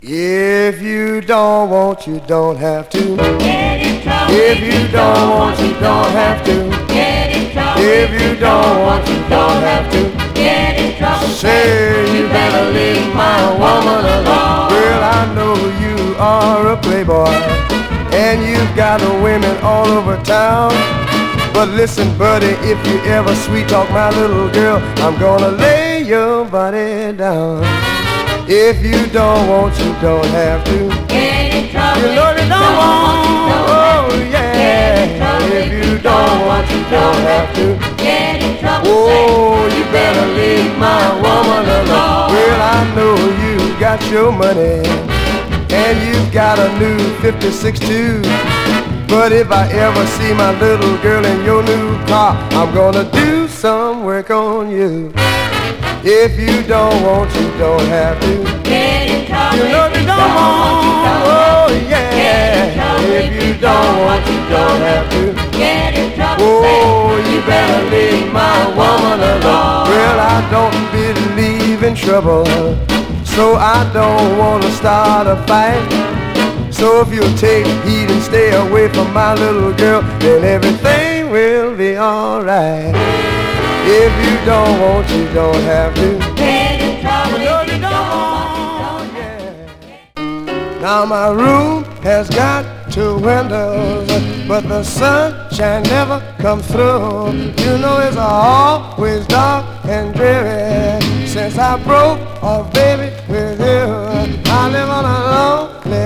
If you don't want, you don't have to. Get in trouble. If you don't want, you don't have to. Get in trouble. If you don't want, you don't have to. Get in trouble. Say you better leave my woman alone. Girl, I know you are a playboy, and you've got women all over town. But listen, buddy, if you ever sweet talk my little girl, I'm gonna lay your body down. If you don't want, you don't have to. Get in trouble. You know you don't want. Oh yeah. If you don't want, you don't have to. Get in trouble. Oh, you better leave my woman alone. Well, I know you got your money, and you've got a new 56 too. But if I ever see my little girl in your new car, I'm gonna do some work on you. If you don't want, you don't have to. Get in trouble. You know you don't want. Oh yeah. If you don't want, you don't have to. Get in trouble. Oh, you better leave my woman alone. Well, I don't believe in trouble, so I don't want to start a fight. So if you'll take heed and stay away from my little girl, then everything will be alright. If you don't want, you don't have to. Get in trouble. No, you don't want, yeah. Now my room has got 2 windows, but the sunshine never comes through. You know it's always dark and dreary since I broke off, baby, with you. I live on a lonely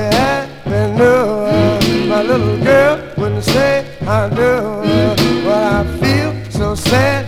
avenue. My little girl wouldn't say I do, but I feel so sad